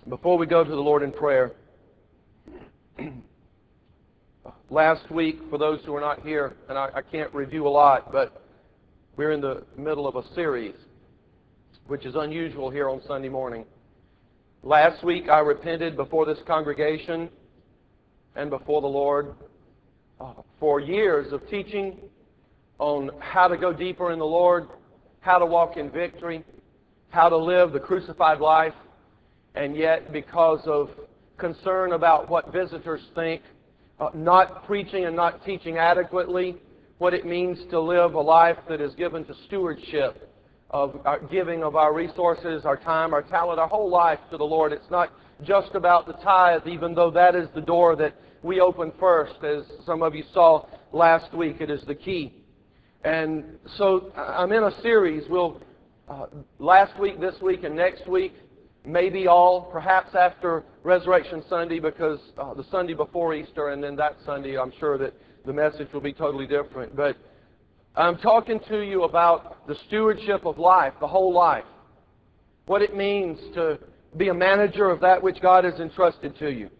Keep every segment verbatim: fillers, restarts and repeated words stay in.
Before we go to the Lord in prayer, last week, for those who are not here, and I, I can't review a lot, but we're in the middle of a series, which is unusual here on Sunday morning. Last week, I repented before this congregation and before the Lord uh, for years of teaching on how to go deeper in the Lord, how to walk in victory, how to live the crucified life. And yet, because of concern about what visitors think, uh, not preaching and not teaching adequately what it means to live a life that is given to stewardship, of our giving of our resources, our time, our talent, our whole life to the Lord. It's not just about the tithe, even though that is the door that we open first, as some of you saw last week. It is the key. And so I'm in a series. We'll, uh, last week, this week, and next week, maybe all, perhaps after Resurrection Sunday, because uh, the Sunday before Easter, and then that Sunday, I'm sure that the message will be totally different. But I'm talking to you about the stewardship of life, the whole life. What it means to be a manager of that which God has entrusted to you.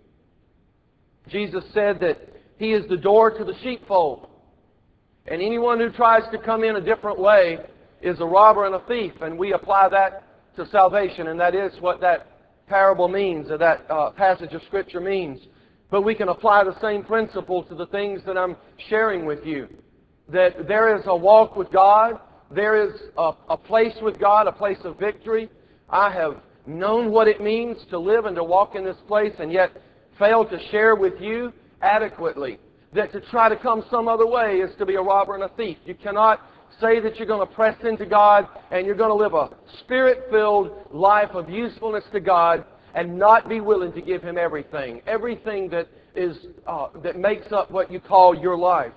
Jesus said that He is the door to the sheepfold. And anyone who tries to come in a different way is a robber and a thief. And we apply that to salvation, and that is what that parable means, or that uh, passage of Scripture means. But we can apply the same principle to the things that I'm sharing with you. That there is a walk with God, there is a, a place with God, a place of victory. I have known what it means to live and to walk in this place, and yet fail to share with you adequately. That to try to come some other way is to be a robber and a thief. You cannot say that you're going to press into God and you're going to live a Spirit-filled life of usefulness to God and not be willing to give Him everything. Everything that is uh, that makes up what you call your life.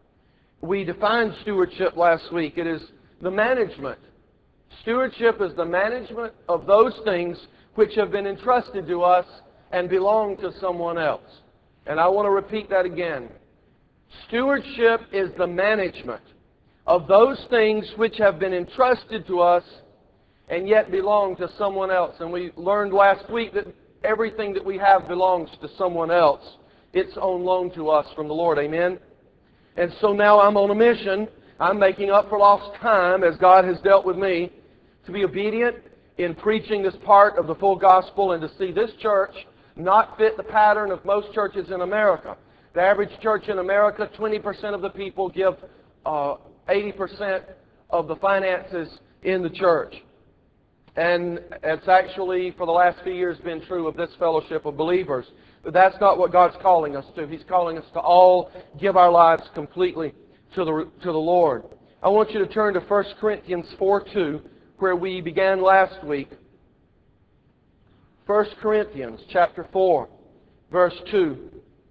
We defined stewardship last week. It is the management. Stewardship is the management of those things which have been entrusted to us and belong to someone else. And I want to repeat that again. Stewardship is the management of those things which have been entrusted to us and yet belong to someone else. And we learned last week that everything that we have belongs to someone else. It's on loan to us from the Lord. Amen? And so now I'm on a mission. I'm making up for lost time as God has dealt with me to be obedient in preaching this part of the full gospel and to see this church not fit the pattern of most churches in America. The average church in America, twenty percent of the people give uh, eighty percent of the finances in the church. And it's actually, for the last few years, been true of this fellowship of believers. But that's not what God's calling us to. He's calling us to all give our lives completely to the, to the Lord. I want you to turn to First Corinthians four two, where we began last week. First Corinthians chapter four, verse two.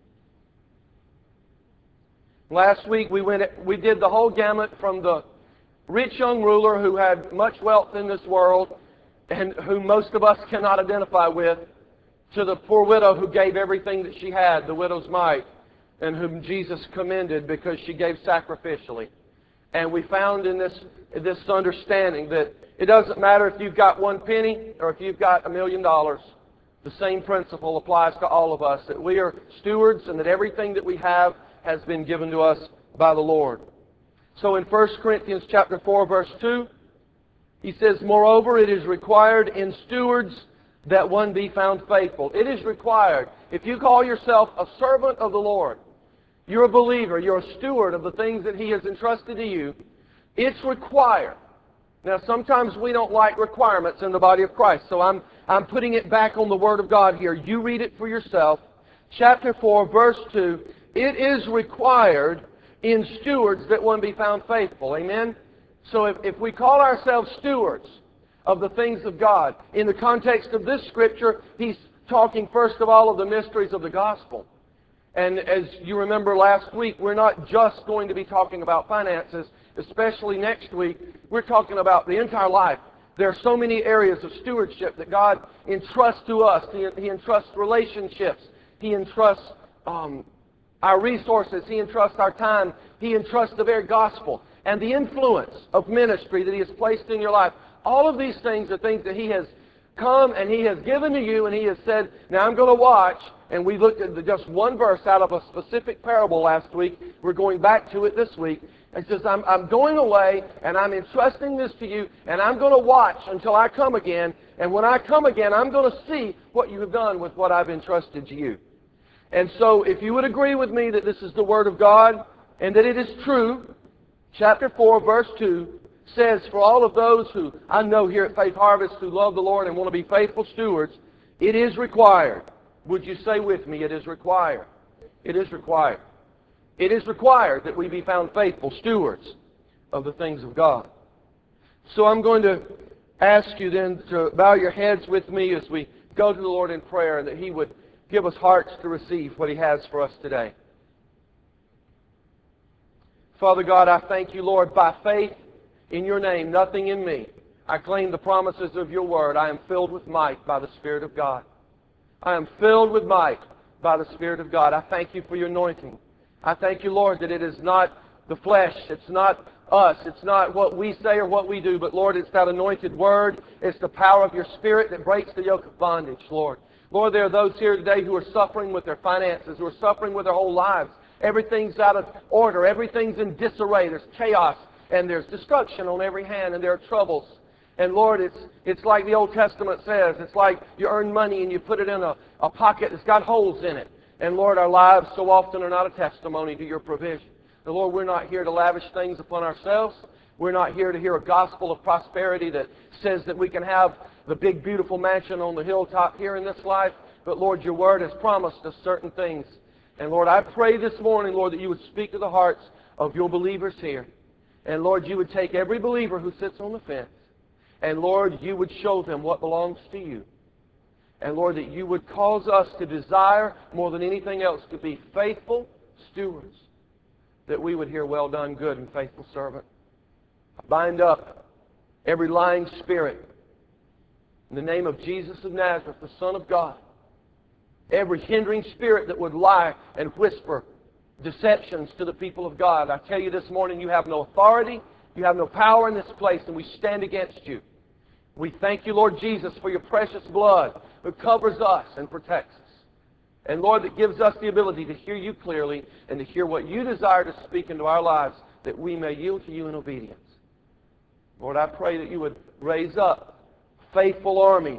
Last week we went, we did the whole gamut from the rich young ruler who had much wealth in this world and whom most of us cannot identify with, to the poor widow who gave everything that she had, the widow's mite, and whom Jesus commended because she gave sacrificially. And we found in this, this understanding that it doesn't matter if you've got one penny or if you've got a million dollars. The same principle applies to all of us, that we are stewards and that everything that we have has been given to us by the Lord. So in First Corinthians chapter four, verse two, he says, "Moreover, it is required in stewards that one be found faithful." It is required. If you call yourself a servant of the Lord, you're a believer, you're a steward of the things that He has entrusted to you, it's required. Now, sometimes we don't like requirements in the body of Christ, so I'm, I'm putting it back on the Word of God here. You read it for yourself. Chapter four, verse two, it is required in stewards that one be found faithful. Amen? So if, if we call ourselves stewards of the things of God, in the context of this Scripture, he's talking first of all of the mysteries of the gospel. And as you remember last week, we're not just going to be talking about finances, especially next week. We're talking about the entire life. There are so many areas of stewardship that God entrusts to us. He, he entrusts relationships. He entrusts um, our resources. He entrusts our time. He entrusts the very gospel and the influence of ministry that He has placed in your life. All of these things are things that He has come and He has given to you, and He has said, now I'm going to watch. And we looked at the, just one verse out of a specific parable last week. We're going back to it this week. It says, I'm, I'm going away, and I'm entrusting this to you, and I'm going to watch until I come again. And when I come again, I'm going to see what you have done with what I've entrusted to you. And so if you would agree with me that this is the Word of God, and that it is true, chapter four, verse two, says, for all of those who I know here at Faith Harvest who love the Lord and want to be faithful stewards, it is required. Would you say with me, it is required? It is required. It is required that we be found faithful stewards of the things of God. So I'm going to ask you then to bow your heads with me as we go to the Lord in prayer, and that He would give us hearts to receive what He has for us today. Father God, I thank you, Lord, by faith in your name, nothing in me. I claim the promises of your word. I am filled with might by the Spirit of God. I am filled with might by the Spirit of God. I thank you for your anointing. I thank you, Lord, that it is not the flesh. It's not us. It's not what we say or what we do. But, Lord, it's that anointed word. It's the power of your Spirit that breaks the yoke of bondage, Lord. Lord, there are those here today who are suffering with their finances, who are suffering with their whole lives. Everything's out of order. Everything's in disarray. There's chaos, and there's destruction on every hand, and there are troubles. And Lord, it's it's like the Old Testament says. It's like you earn money and you put it in a, a pocket that's got holes in it. And Lord, our lives so often are not a testimony to your provision. And Lord, we're not here to lavish things upon ourselves. We're not here to hear a gospel of prosperity that says that we can have the big, beautiful mansion on the hilltop here in this life. But Lord, your word has promised us certain things. And Lord, I pray this morning, Lord, that you would speak to the hearts of your believers here. And Lord, you would take every believer who sits on the fence, and Lord, you would show them what belongs to you. And Lord, that you would cause us to desire more than anything else to be faithful stewards. That we would hear, well done, good and faithful servant. I bind up every lying spirit in the name of Jesus of Nazareth, the Son of God. Every hindering spirit that would lie and whisper deceptions to the people of God. I tell you this morning, you have no authority, you have no power in this place, and we stand against you. We thank you, Lord Jesus, for your precious blood that covers us and protects us. And Lord, that gives us the ability to hear you clearly and to hear what you desire to speak into our lives, that we may yield to you in obedience. Lord, I pray that you would raise up a faithful army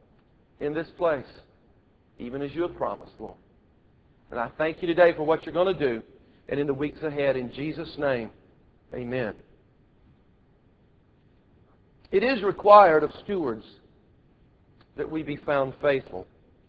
in this place, even as you have promised, Lord. And I thank you today for what you're going to do, and in the weeks ahead. In Jesus' name, amen. It is required of stewards that we be found faithful.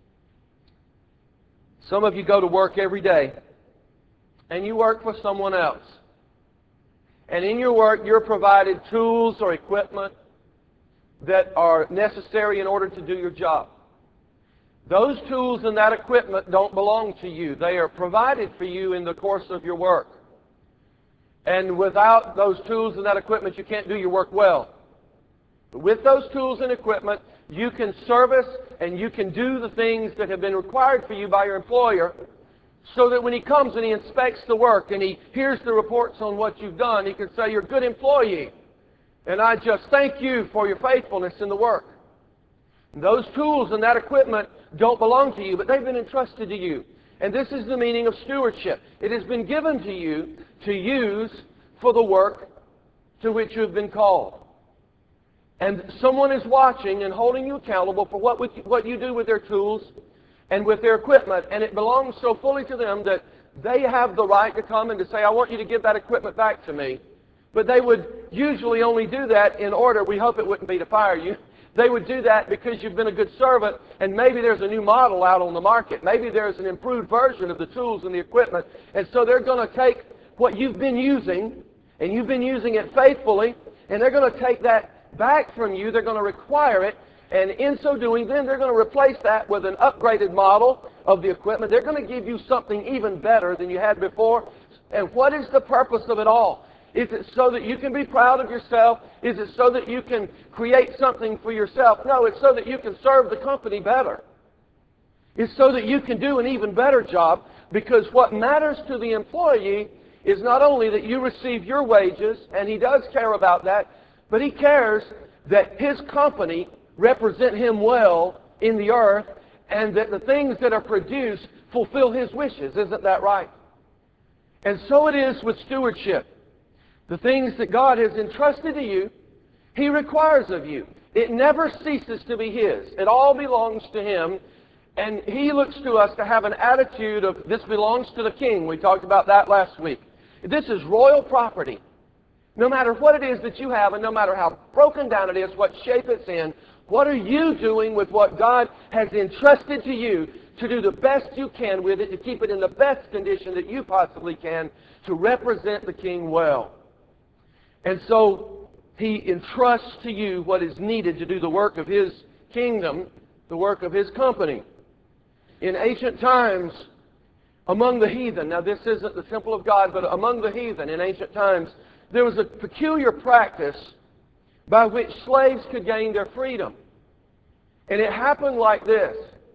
Some of you go to work every day, and you work for someone else. And in your work, you're provided tools or equipment that are necessary in order to do your job. Those tools and that equipment don't belong to you. They are provided for you in the course of your work. And without those tools and that equipment, you can't do your work well. But with those tools and equipment, you can service and you can do the things that have been required for you by your employer, so that when he comes and he inspects the work and he hears the reports on what you've done, he can say, you're a good employee, and I just thank you for your faithfulness in the work. And those tools and that equipment don't belong to you, but they've been entrusted to you. And this is the meaning of stewardship. It has been given to you to use for the work to which you have been called. And someone is watching and holding you accountable for what, with, what you do with their tools and with their equipment. And it belongs so fully to them that they have the right to come and to say, I want you to give that equipment back to me. But they would usually only do that in order, we hope it wouldn't be to fire you. They would do that because you've been a good servant, and maybe there's a new model out on the market. Maybe there's an improved version of the tools and the equipment. And so they're going to take what you've been using, and you've been using it faithfully, and they're going to take that back from you. They're going to require it. And in so doing, then they're going to replace that with an upgraded model of the equipment. They're going to give you something even better than you had before. And what is the purpose of it all? Is it so that you can be proud of yourself? Is it so that you can create something for yourself? No, it's so that you can serve the company better. It's so that you can do an even better job, because what matters to the employee is not only that you receive your wages, and he does care about that, but he cares that his company represent Him well in the earth, and that the things that are produced fulfill His wishes. Isn't that right? And so it is with stewardship. The things that God has entrusted to you, He requires of you. It never ceases to be His. It all belongs to Him. And He looks to us to have an attitude of, this belongs to the King. We talked about that last week. This is royal property. No matter what it is that you have, and no matter how broken down it is, what shape it's in, what are you doing with what God has entrusted to you to do the best you can with it, to keep it in the best condition that you possibly can, to represent the King well? And so He entrusts to you what is needed to do the work of His kingdom, the work of His company. In ancient times, among the heathen, now this isn't the temple of God, but among the heathen in ancient times, there was a peculiar practice by which slaves could gain their freedom. And it happened like this.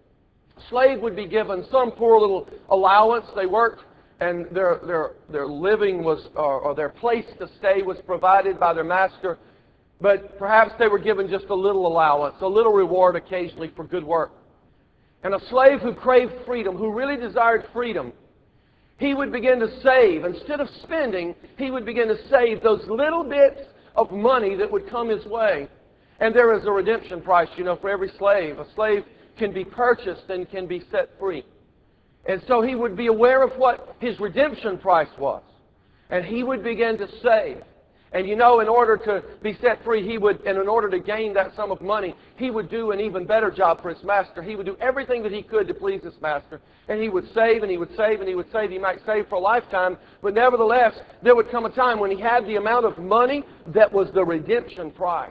A slave would be given some poor little allowance. They worked, and their, their, their living was, or, or their place to stay was provided by their master. But perhaps they were given just a little allowance, a little reward occasionally for good work. And a slave who craved freedom, who really desired freedom, he would begin to save. Instead of spending, he would begin to save those little bits of money that would come his way. And there is a redemption price, you know, for every slave. A slave can be purchased and can be set free. And so he would be aware of what his redemption price was. And he would begin to save. And you know, in order to be set free, he would, and in order to gain that sum of money, he would do an even better job for his master. He would do everything that he could to please his master. And he would save, and he would save, and he would save. He might save for a lifetime, but nevertheless, there would come a time when he had the amount of money that was the redemption price.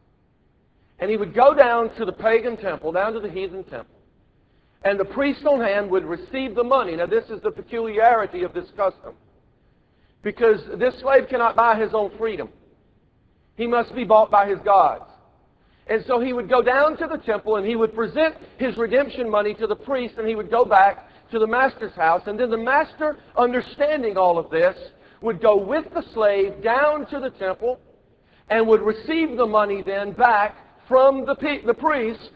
And he would go down to the pagan temple, down to the heathen temple, and the priest on hand would receive the money. Now, this is the peculiarity of this custom, because this slave cannot buy his own freedom. He must be bought by his gods. And so he would go down to the temple and he would present his redemption money to the priest, and he would go back to the master's house. And then the master, understanding all of this, would go with the slave down to the temple and would receive the money then back from the, the priest,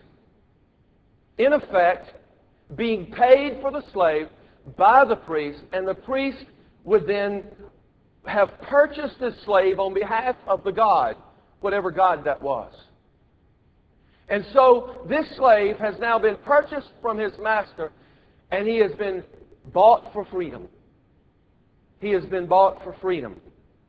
in effect being paid for the slave by the priest, and the priest would then have purchased this slave on behalf of the god, whatever god that was. And so this slave has now been purchased from his master, and he has been bought for freedom. He has been bought for freedom.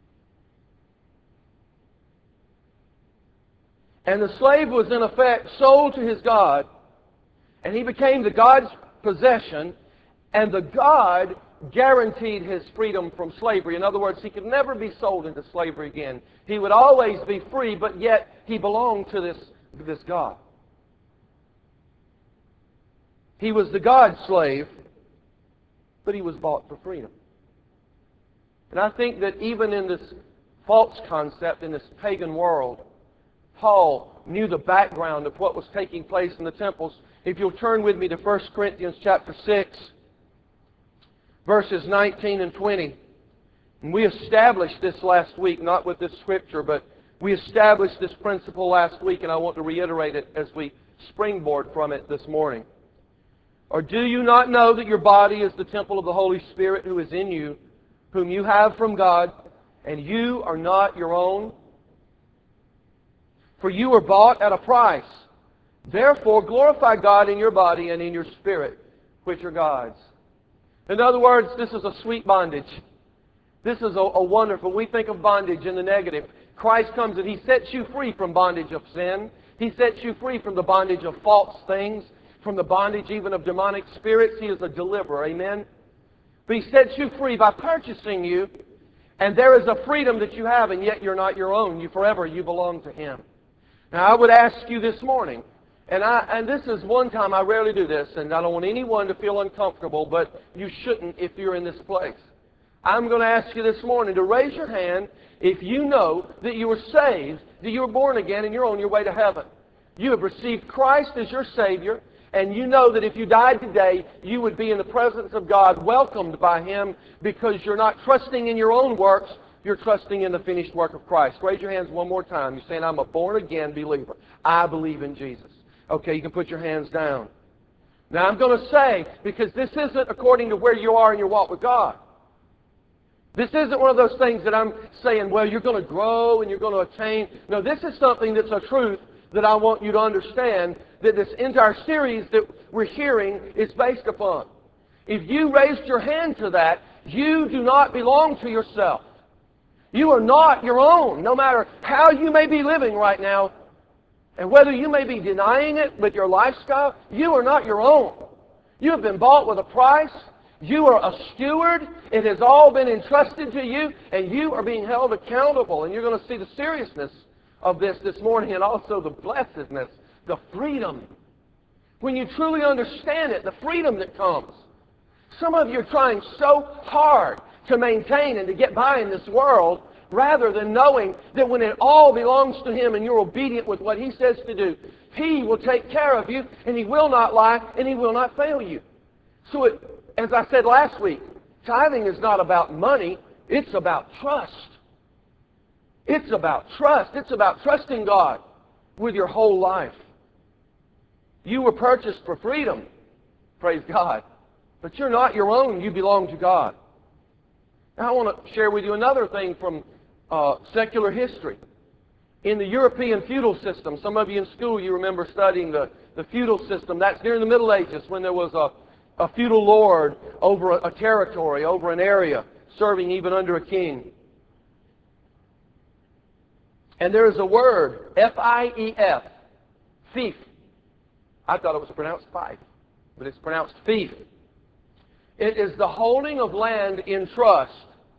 And the slave was in effect sold to his god, and he became the god's possession, and the god guaranteed his freedom from slavery. In other words, he could never be sold into slavery again. He would always be free, but yet he belonged to this, this God. He was the God's slave, but he was bought for freedom. And I think that even in this false concept, in this pagan world, Paul knew the background of what was taking place in the temples. If you'll turn with me to First Corinthians chapter six, verses nineteen and twenty. And we established this last week, not with this scripture, but we established this principle last week, and I want to reiterate it as we springboard from it this morning. Or do you not know that your body is the temple of the Holy Spirit who is in you, whom you have from God, and you are not your own? For you were bought at a price. Therefore glorify God in your body and in your spirit, which are God's. In other words, this is a sweet bondage. This is a, a wonderful. We think of bondage in the negative. Christ comes and He sets you free from bondage of sin. He sets you free from the bondage of false things, from the bondage even of demonic spirits. He is a deliverer. Amen? But He sets you free by purchasing you, and there is a freedom that you have, and yet you're not your own. You forever, you belong to Him. Now, I would ask you this morning, And I and this is one time, I rarely do this, and I don't want anyone to feel uncomfortable, but you shouldn't if you're in this place. I'm going to ask you this morning to raise your hand if you know that you were saved, that you were born again, and you're on your way to heaven. You have received Christ as your Savior, and you know that if you died today, you would be in the presence of God, welcomed by Him, because you're not trusting in your own works, you're trusting in the finished work of Christ. Raise your hands one more time. You're saying, I'm a born-again believer. I believe in Jesus. Okay, you can put your hands down. Now I'm going to say, because this isn't according to where you are in your walk with God. This isn't one of those things that I'm saying, well, you're going to grow and you're going to attain. No, this is something that's a truth that I want you to understand, that this entire series that we're hearing is based upon. If you raised your hand to that, you do not belong to yourself. You are not your own, no matter how you may be living right now, and whether you may be denying it with your lifestyle, you are not your own. You have been bought with a price. You are a steward. It has all been entrusted to you, and you are being held accountable. And you're going to see the seriousness of this this morning, and also the blessedness, the freedom. When you truly understand it, the freedom that comes. Some of you are trying so hard to maintain and to get by in this world, rather than knowing that when it all belongs to Him and you're obedient with what He says to do, He will take care of you, and He will not lie, and He will not fail you. So it, as I said last week, tithing is not about money, it's about trust. It's about trust. It's about trusting God with your whole life. You were purchased for freedom, praise God. But you're not your own, you belong to God. Now I want to share with you another thing from uh, secular history. In the European feudal system, some of you in school, you remember studying the, the feudal system. That's during the Middle Ages, when there was a, a feudal lord over a, a territory, over an area, serving even under a king. And there is a word, F I E F, fief. I thought it was pronounced fife, but it's pronounced fief. It is the holding of land in trust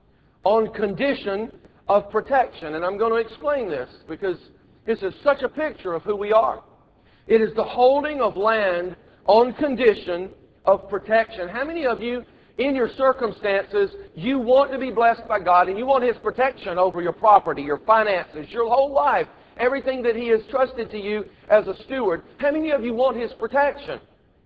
on condition of protection. And I'm going to explain this because this is such a picture of who we are. It is the holding of land on condition of protection. How many of you, in your circumstances, you want to be blessed by God and you want His protection over your property, your finances, your whole life, everything that He has trusted to you as a steward? How many of you want His protection?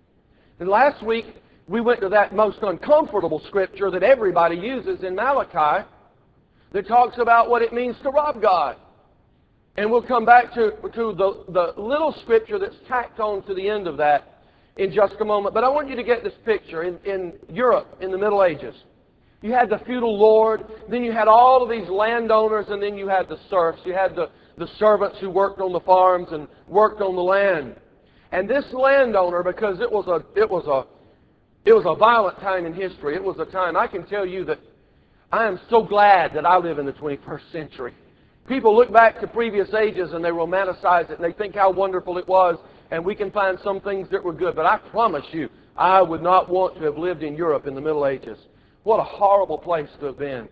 And last week, we went to that most uncomfortable scripture that everybody uses in Malachi that talks about what it means to rob God. And we'll come back to, to the, the little scripture that's tacked on to the end of that in just a moment. But I want you to get this picture. In, in Europe, in the Middle Ages, you had the feudal lord, then you had all of these landowners, and then you had the serfs. You had the, the servants who worked on the farms and worked on the land. And this landowner, because it was a, it was a It was a violent time in history. It was a time, I can tell you that I am so glad that I live in the twenty-first century. People look back to previous ages and they romanticize it and they think how wonderful it was, and we can find some things that were good. But I promise you, I would not want to have lived in Europe in the Middle Ages. What a horrible place to have been.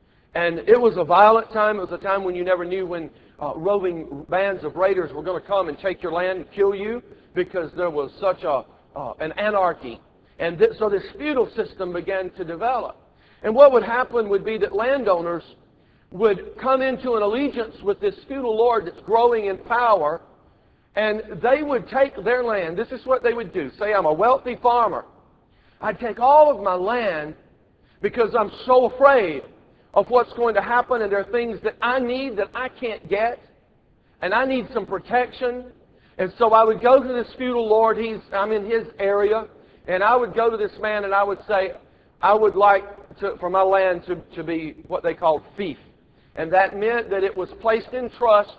And it was a violent time. It was a time when you never knew when uh, roving bands of raiders were going to come and take your land and kill you, because there was such a uh, an anarchy. And th- so this feudal system began to develop. And what would happen would be that landowners would come into an allegiance with this feudal lord that's growing in power, and they would take their land. This is what they would do. Say, I'm a wealthy farmer. I'd take all of my land because I'm so afraid of what's going to happen, and there are things that I need that I can't get, and I need some protection. And so I would go to this feudal lord. He's, I'm in his area. And I would go to this man and I would say, I would like to, for my land to, to be what they called fief. And that meant that it was placed in trust,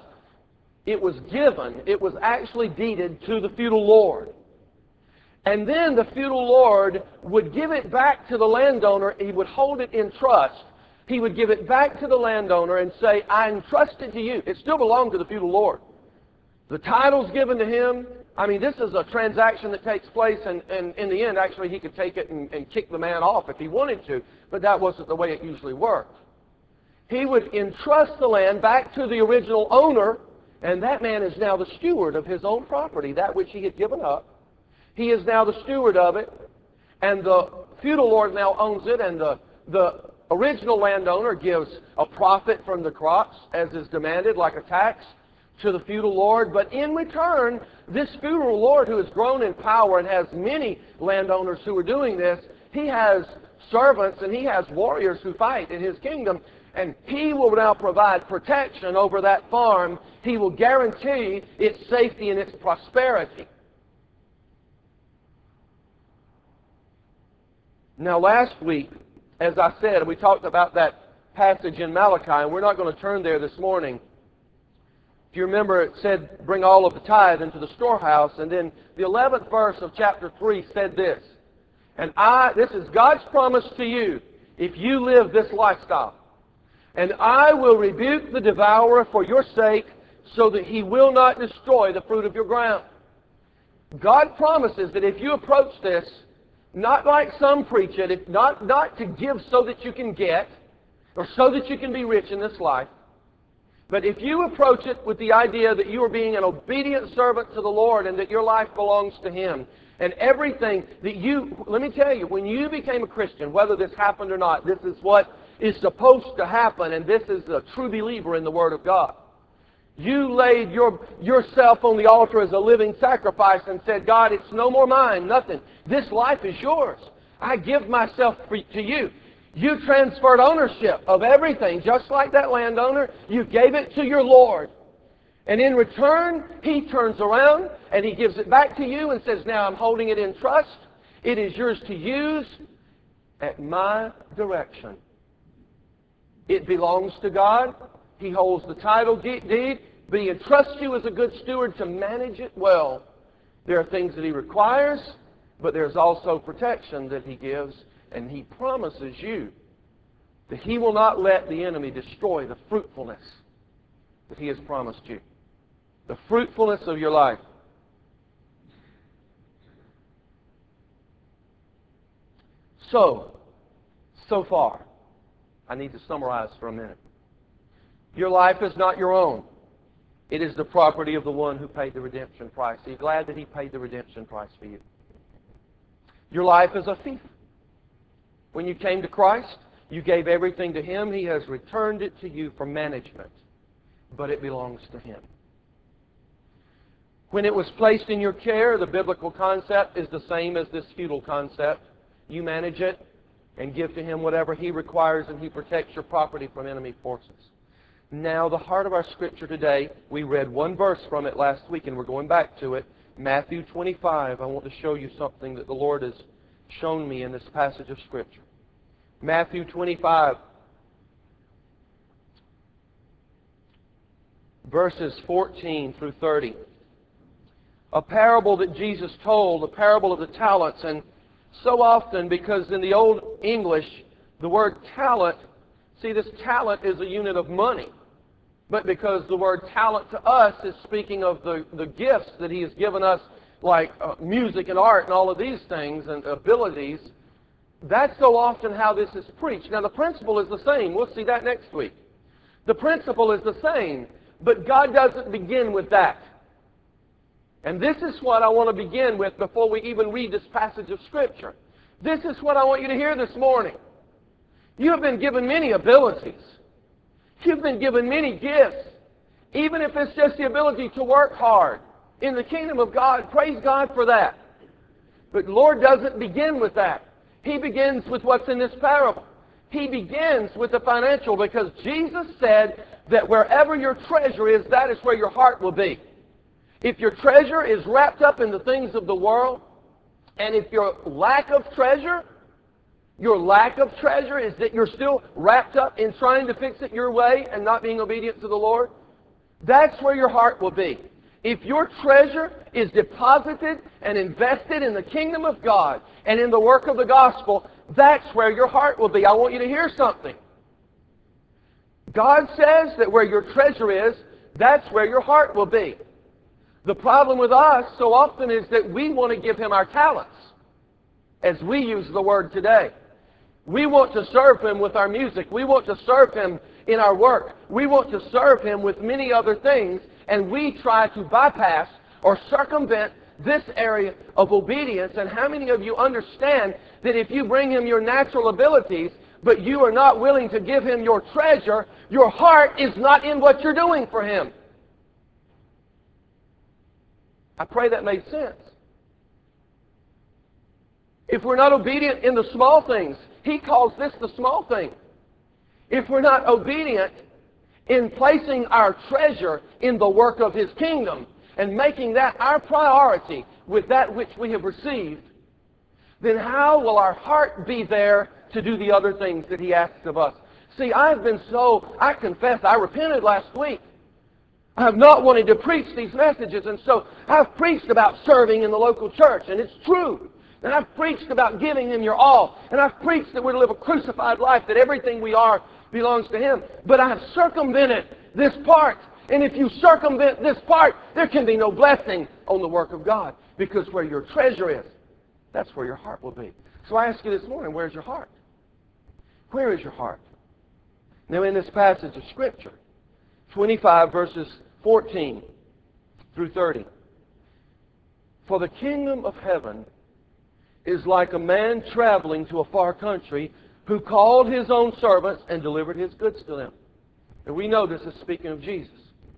it was given, it was actually deeded to the feudal lord. And then the feudal lord would give it back to the landowner. He would hold it in trust. He would give it back to the landowner and say, I entrust it to you. It still belonged to the feudal lord. The title's given to him. I mean, this is a transaction that takes place, and, and in the end, actually, he could take it and, and kick the man off if he wanted to, but that wasn't the way it usually worked. He would entrust the land back to the original owner, and that man is now the steward of his own property, that which he had given up. He is now the steward of it, and the feudal lord now owns it, and the, the original landowner gives a profit from the crops, as is demanded, like a tax, to the feudal lord. But in return, this feudal lord, who has grown in power and has many landowners who are doing this, he has servants and he has warriors who fight in his kingdom. And He will now provide protection over that farm. He will guarantee its safety and its prosperity. Now last week, as I said, we talked about that passage in Malachi, and we're not going to turn there this morning. If you remember, it said, bring all of the tithe into the storehouse, and then the eleventh verse of chapter three said this, and I, this is God's promise to you, if you live this lifestyle, and I will rebuke the devourer for your sake, so that he will not destroy the fruit of your ground. God promises that if you approach this, not like some preach it, if not, not to give so that you can get, or so that you can be rich in this life, but if you approach it with the idea that you are being an obedient servant to the Lord and that your life belongs to Him, and everything that you, let me tell you, when you became a Christian, whether this happened or not, this is what is supposed to happen, and this is a true believer in the Word of God. You laid your, yourself on the altar as a living sacrifice and said, God, it's no more mine, nothing. This life is yours. I give myself for, to you. You transferred ownership of everything, just like that landowner. You gave it to your Lord. And in return, He turns around and He gives it back to you and says, now I'm holding it in trust. It is yours to use at my direction. It belongs to God. He holds the title deed, but He entrusts you as a good steward to manage it well. There are things that He requires, but there's also protection that He gives, and He promises you that He will not let the enemy destroy the fruitfulness that He has promised you. The fruitfulness of your life. So, so far, I need to summarize for a minute. Your life is not your own. It is the property of the one who paid the redemption price. Are you glad that He paid the redemption price for you? Your life is a thief. When you came to Christ, you gave everything to Him. He has returned it to you for management, but it belongs to Him. When it was placed in your care, the biblical concept is the same as this feudal concept. You manage it and give to Him whatever He requires, and He protects your property from enemy forces. Now, the heart of our Scripture today, we read one verse from it last week, and we're going back to it. Matthew twenty-five. I want to show you something that the Lord has shown me in this passage of Scripture. Matthew twenty-five, verses fourteen through thirty. A parable that Jesus told, a parable of the talents. And so often, because in the Old English, the word talent, see, this talent is a unit of money. But because the word talent to us is speaking of the, the gifts that He has given us, like uh, music and art and all of these things and abilities, that's so often how this is preached. Now, the principle is the same. We'll see that next week. The principle is the same, but God doesn't begin with that. And this is what I want to begin with before we even read this passage of Scripture. This is what I want you to hear this morning. You have been given many abilities. You've been given many gifts. Even if it's just the ability to work hard in the kingdom of God, praise God for that. But the Lord doesn't begin with that. He begins with what's in this parable. He begins with the financial, because Jesus said that wherever your treasure is, that is where your heart will be. If your treasure is wrapped up in the things of the world, and if your lack of treasure, your lack of treasure is that you're still wrapped up in trying to fix it your way and not being obedient to the Lord, that's where your heart will be. If your treasure is deposited and invested in the kingdom of God and in the work of the gospel, that's where your heart will be. I want you to hear something. God says that where your treasure is, that's where your heart will be. The problem with us so often is that we want to give Him our talents, as we use the word today. We want to serve Him with our music. We want to serve Him in our work. We want to serve Him with many other things, and we try to bypass or circumvent this area of obedience. And how many of you understand that if you bring Him your natural abilities, but you are not willing to give Him your treasure, your heart is not in what you're doing for Him? I pray that made sense. If we're not obedient in the small things, He calls this the small thing. if we're not obedient in placing our treasure in the work of His kingdom and making that our priority with that which we have received, then how will our heart be there to do the other things that He asks of us? See, I've been so, I confess, I repented last week. I have not wanted to preach these messages, and so I've preached about serving in the local church, and it's true. And I've preached about giving Him your all, and I've preached that we're to live a crucified life, that everything we are belongs to Him. But I have circumvented this part, and if you circumvent this part, there can be no blessing on the work of God, because where your treasure is, that's where your heart will be. So I ask you this morning, where's your heart? Where is your heart? Now in this passage of Scripture, twenty-five verses fourteen through thirty. For the kingdom of heaven is like a man traveling to a far country who called his own servants and delivered his goods to them. And we know this is speaking of Jesus.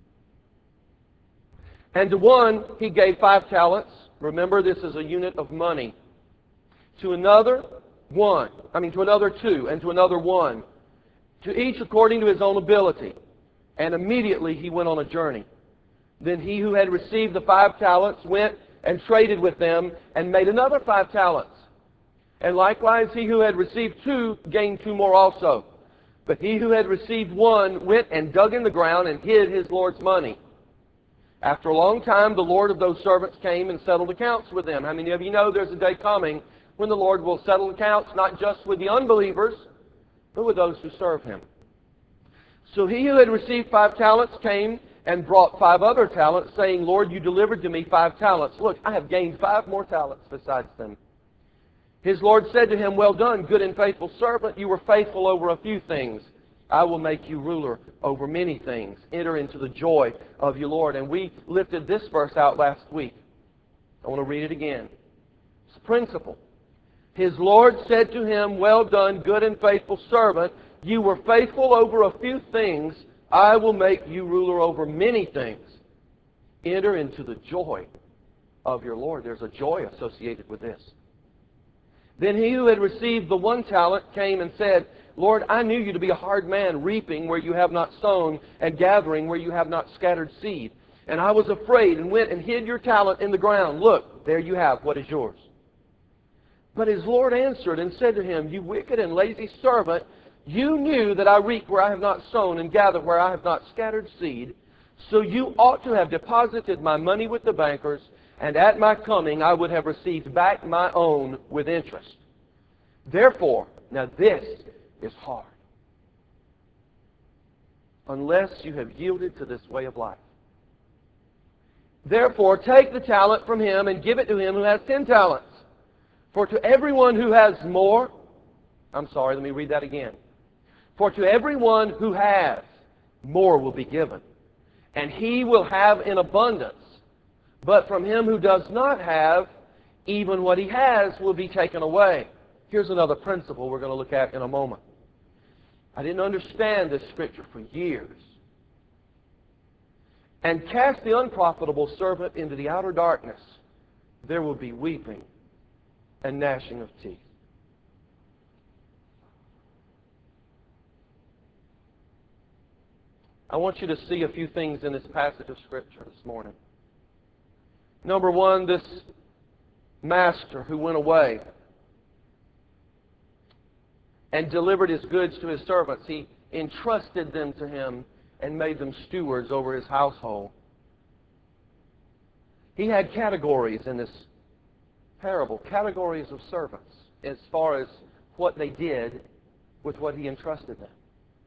And to one he gave five talents. Remember, this is a unit of money. To another, one. I mean, to another, two. And to another, one. To each according to his own ability. And immediately he went on a journey. Then he who had received the five talents went and traded with them and made another five talents. And likewise he who had received two gained two more also. But he who had received one went and dug in the ground and hid his Lord's money. After a long time the Lord of those servants came and settled accounts with them. How many of you know there's a day coming when the Lord will settle accounts not just with the unbelievers, but with those who serve Him? So he who had received five talents came and brought five other talents, saying, Lord, you delivered to me five talents. Look, I have gained five more talents besides them. His Lord said to him, well done, good and faithful servant. You were faithful over a few things. I will make you ruler over many things. Enter into the joy of your Lord. And we lifted this verse out last week. I want to read it again. It's a principle. His Lord said to him, well done, good and faithful servant. You were faithful over a few things. I will make you ruler over many things. Enter into the joy of your Lord. There's a joy associated with this. Then he who had received the one talent came and said, Lord, I knew you to be a hard man, reaping where you have not sown, and gathering where you have not scattered seed. And I was afraid, and went and hid your talent in the ground. Look, there you have what is yours. But his Lord answered and said to him, you wicked and lazy servant, you knew that I reap where I have not sown, and gather where I have not scattered seed. So you ought to have deposited my money with the bankers, and at my coming I would have received back my own with interest. Therefore, now this is hard, unless you have yielded to this way of life. Therefore, take the talent from him and give it to him who has ten talents. For to everyone who has more, I'm sorry, let me read that again. For to everyone who has, more will be given, and he will have in abundance. But from him who does not have, even what he has will be taken away. Here's another principle we're going to look at in a moment. I didn't understand this scripture for years. And cast the unprofitable servant into the outer darkness. There will be weeping and gnashing of teeth. I want you to see a few things in this passage of Scripture this morning. Number one, this master who went away and delivered his goods to his servants. He entrusted them to him and made them stewards over his household. He had categories in this parable, categories of servants, as far as what they did with what he entrusted them.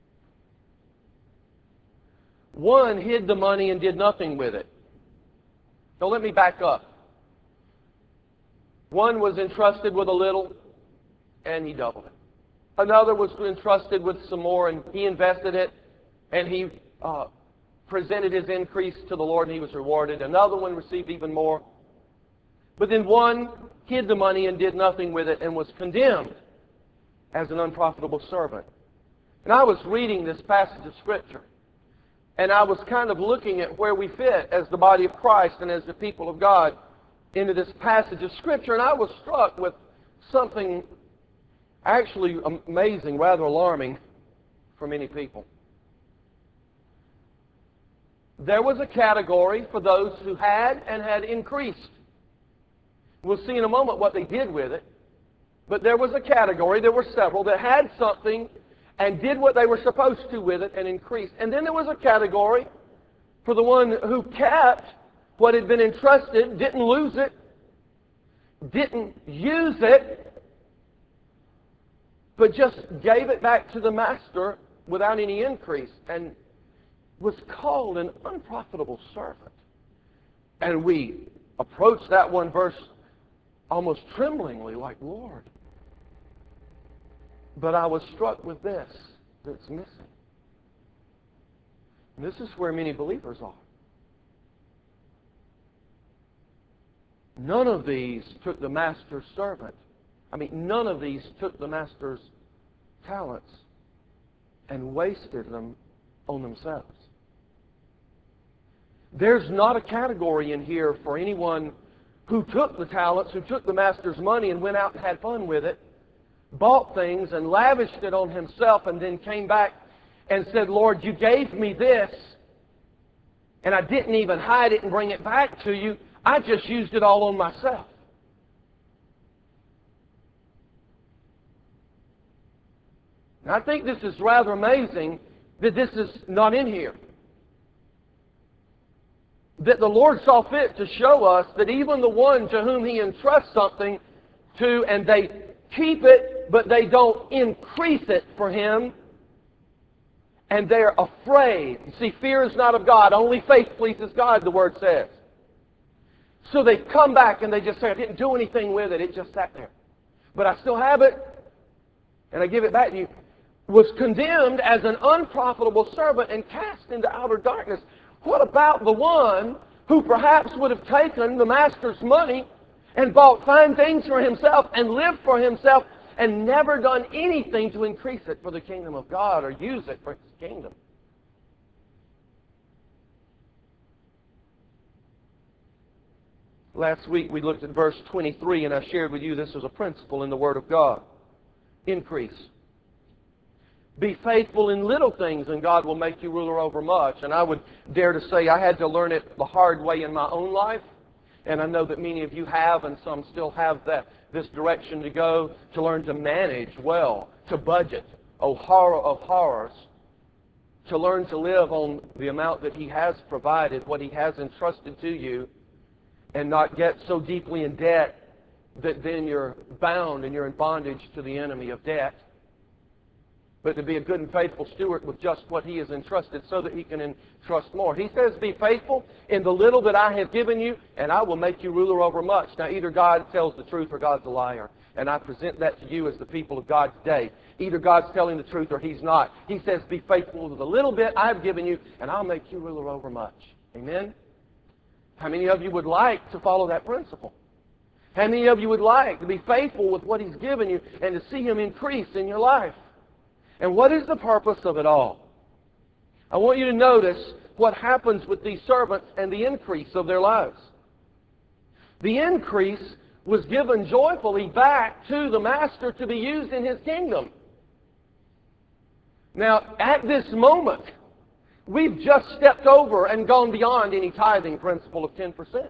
One hid the money and did nothing with it. Now let me back up. One was entrusted with a little, and he doubled it. Another was entrusted with some more, and he invested it, and he uh, presented his increase to the Lord, and he was rewarded. Another one received even more. But then one hid the money and did nothing with it and was condemned as an unprofitable servant. And I was reading this passage of Scripture, and I was kind of looking at where we fit as the body of Christ and as the people of God into this passage of Scripture, and I was struck with something actually amazing, rather alarming. for many people. There was a category for those who had and had increased. We'll see in a moment what they did with it. But there was a category, there were several, that had something and did what they were supposed to with it and increased. And then there was a category for the one who kept what had been entrusted, didn't lose it, didn't use it, but just gave it back to the master without any increase, and was called an unprofitable servant. And we approach that one verse almost tremblingly, like, Lord. But I was struck with this that's missing. And this is where many believers are. None of these took the master's servant. I mean, none of these took the master's talents and wasted them on themselves. There's not a category in here for anyone who took the talents, who took the master's money and went out and had fun with it, bought things and lavished it on himself, and then came back and said, Lord, you gave me this, and I didn't even hide it and bring it back to you. I just used it all on myself. And I think this is rather amazing that this is not in here. That the Lord saw fit to show us that even the one to whom He entrusts something to, and they keep it, but they don't increase it for Him, and they're afraid. You see, fear is not of God. Only faith pleases God, the Word says. So they come back and they just say, I didn't do anything with it. It just sat there. But I still have it, and I give it back to you. Was condemned as an unprofitable servant and cast into outer darkness. What about the one who perhaps would have taken the master's money and bought fine things for himself and lived for himself and never done anything to increase it for the kingdom of God or use it for His kingdom? Last week we looked at verse twenty-three, and I shared with you this as a principle in the Word of God. Increase. Be faithful in little things, and God will make you ruler over much. And I would dare to say I had to learn it the hard way in my own life. And I know that many of you have, and some still have that this direction to go, to learn to manage well, to budget. Oh, horror of horrors. To learn to live on the amount that He has provided, what He has entrusted to you, and not get so deeply in debt that then you're bound and you're in bondage to the enemy of debt. But to be a good and faithful steward with just what He has entrusted so that He can entrust more. He says, be faithful in the little that I have given you, and I will make you ruler over much. Now, either God tells the truth or God's a liar. And I present that to you as the people of God today. Either God's telling the truth or He's not. He says, be faithful with the little bit I've given you, and I'll make you ruler over much. Amen? How many of you would like to follow that principle? How many of you would like to be faithful with what He's given you and to see Him increase in your life? And what is the purpose of it all? I want you to notice what happens with these servants and the increase of their lives. The increase was given joyfully back to the master to be used in his kingdom. Now, at this moment, we've just stepped over and gone beyond any tithing principle of ten percent.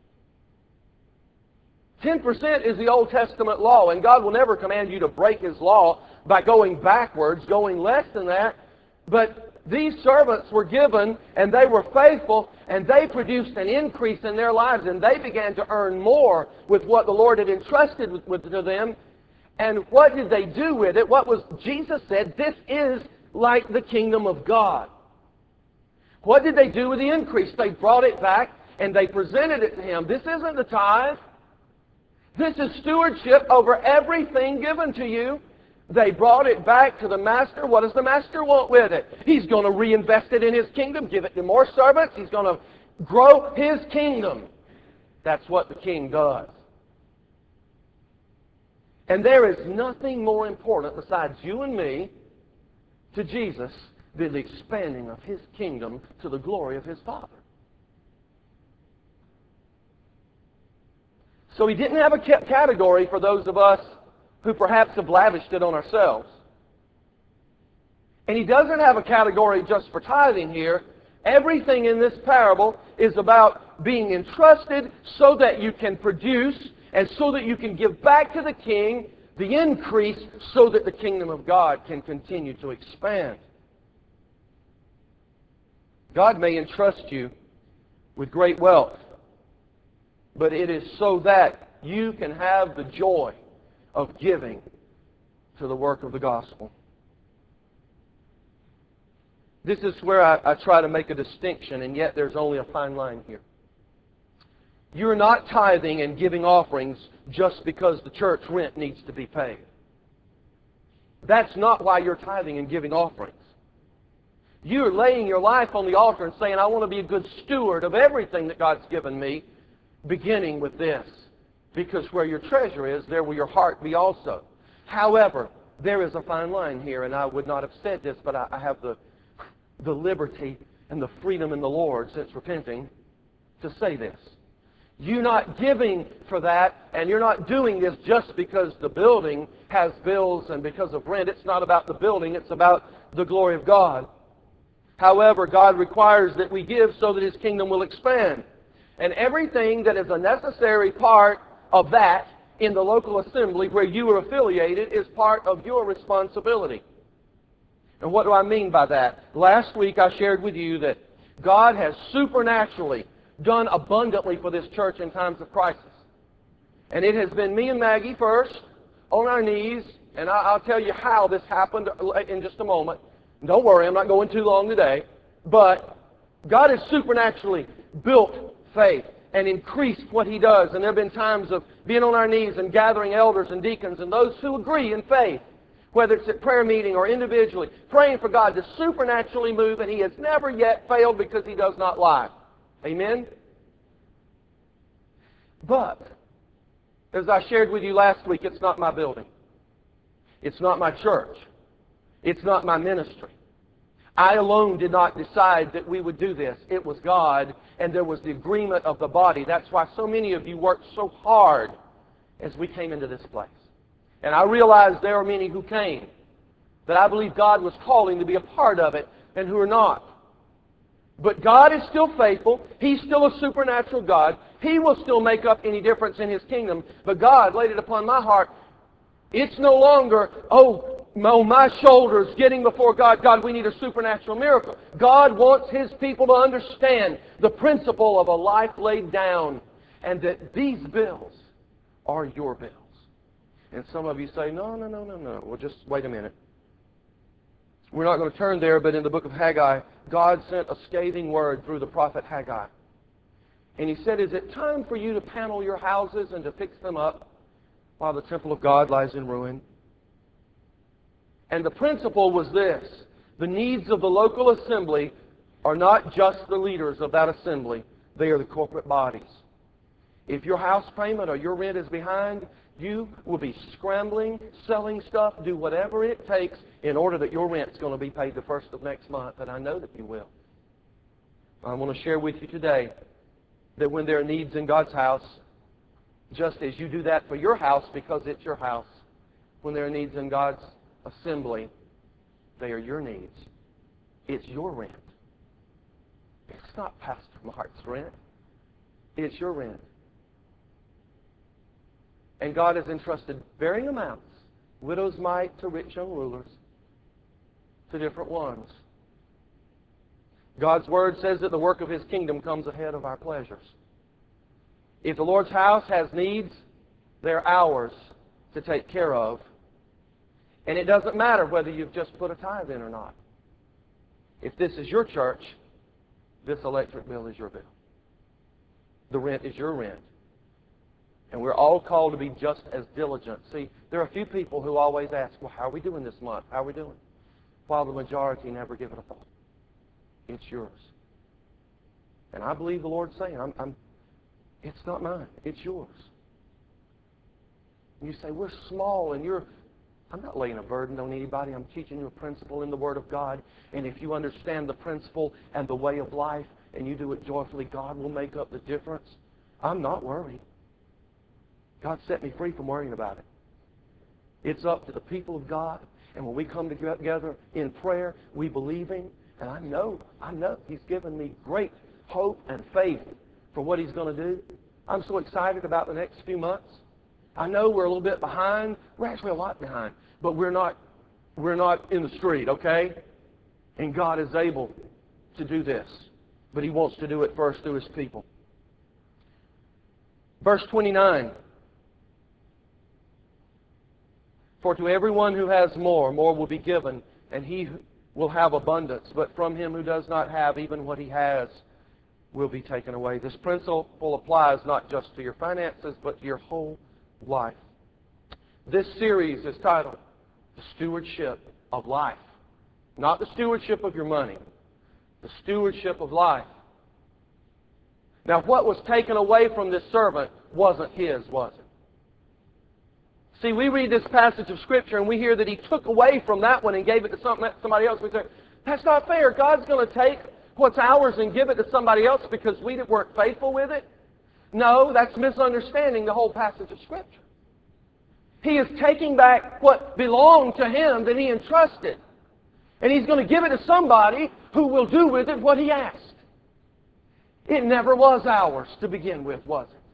ten percent is the Old Testament law, and God will never command you to break His law by going backwards, going less than that. But these servants were given, and they were faithful, and they produced an increase in their lives, and they began to earn more with what the Lord had entrusted with, with, to them. And what did they do with it? What was Jesus said, this is like the kingdom of God. What did they do with the increase? They brought it back, and they presented it to Him. This isn't the tithe. This is stewardship over everything given to you. They brought it back to the master. What does the master want with it? He's going to reinvest it in His kingdom, give it to more servants. He's going to grow His kingdom. That's what the king does. And there is nothing more important besides you and me to Jesus than the expanding of His kingdom to the glory of His Father. So He didn't have a category for those of us who perhaps have lavished it on ourselves. And he doesn't have a category just for tithing here. Everything in this parable is about being entrusted so that you can produce and so that you can give back to the king the increase so that the kingdom of God can continue to expand. God may entrust you with great wealth, but it is so that you can have the joy of giving to the work of the gospel. This is where I, I try to make a distinction, and yet there's only a fine line here. You're not tithing and giving offerings just because the church rent needs to be paid. That's not why you're tithing and giving offerings. You're laying your life on the altar and saying, I want to be a good steward of everything that God's given me, beginning with this. Because where your treasure is, there will your heart be also. However, there is a fine line here, and I would not have said this, but I, I have the, the liberty and the freedom in the Lord, since repenting, to say this. You're not giving for that, and you're not doing this just because the building has bills and because of rent. It's not about the building, it's about the glory of God. However, God requires that we give so that His kingdom will expand. And everything that is a necessary part of that in the local assembly where you are affiliated is part of your responsibility. And what do I mean by that? Last week I shared with you that God has supernaturally done abundantly for this church in times of crisis. And it has been me and Maggie first, on our knees, and I'll tell you how this happened in just a moment. Don't worry, I'm not going too long today. But God has supernaturally built faith and increased what He does. And there have been times of being on our knees and gathering elders and deacons and those who agree in faith, whether it's at prayer meeting or individually, praying for God to supernaturally move, and He has never yet failed because He does not lie. Amen? But, as I shared with you last week, it's not my building. It's not my church. It's not my ministry. I alone did not decide that we would do this. It was God, and there was the agreement of the body. That's why so many of you worked so hard as we came into this place. And I realized there are many who came that I believe God was calling to be a part of it and who are not. But God is still faithful. He's still a supernatural God. He will still make up any difference in His kingdom. But God laid it upon my heart. It's no longer, oh, on my shoulders, getting before God, God, we need a supernatural miracle. God wants His people to understand the principle of a life laid down, and that these bills are your bills. And some of you say, no, no, no, no, no. Well, just wait a minute. We're not going to turn there, but in the book of Haggai, God sent a scathing word through the prophet Haggai. And He said, is it time for you to panel your houses and to fix them up while the temple of God lies in ruin? And the principle was this. The needs of the local assembly are not just the leaders of that assembly. They are the corporate bodies. If your house payment or your rent is behind, you will be scrambling, selling stuff, do whatever it takes in order that your rent's going to be paid the first of next month, and I know that you will. I want to share with you today that when there are needs in God's house, just as you do that for your house because it's your house, when there are needs in God's assembly, they are your needs. It's your rent. It's not Pastor Mark's rent. It's your rent. And God has entrusted varying amounts, widow's mite to rich young rulers, to different ones. God's Word says that the work of His kingdom comes ahead of our pleasures. If the Lord's house has needs, they're ours to take care of. And it doesn't matter whether you've just put a tithe in or not. If this is your church, this electric bill is your bill. The rent is your rent. And we're all called to be just as diligent. See, there are a few people who always ask, well, how are we doing this month? How are we doing? While the majority never give it a thought. It's yours. And I believe the Lord's saying, I'm, I'm, it's not mine. It's yours. And you say, we're small and you're... I'm not laying a burden on anybody. I'm teaching you a principle in the Word of God. And if you understand the principle and the way of life and you do it joyfully, God will make up the difference. I'm not worried. God set me free from worrying about it. It's up to the people of God. And when we come together in prayer, we believe Him. And I know, I know He's given me great hope and faith for what He's going to do. I'm so excited about the next few months. I know we're a little bit behind. We're actually a lot behind. But we're not, we're not in the street, okay? And God is able to do this. But He wants to do it first through His people. Verse twenty-nine. For to everyone who has more, more will be given, and he will have abundance. But from him who does not have, even what he has will be taken away. This principle applies not just to your finances, but to your whole life. This series is titled The Stewardship of Life. Not the stewardship of your money, the stewardship of life. Now, what was taken away from this servant wasn't his, was it? See, we read this passage of Scripture and we hear that he took away from that one and gave it to somebody else. We say, that's not fair. God's going to take what's ours and give it to somebody else because we weren't faithful with it. No, that's misunderstanding the whole passage of Scripture. He is taking back what belonged to him that he entrusted. And he's going to give it to somebody who will do with it what he asked. It never was ours to begin with, was it?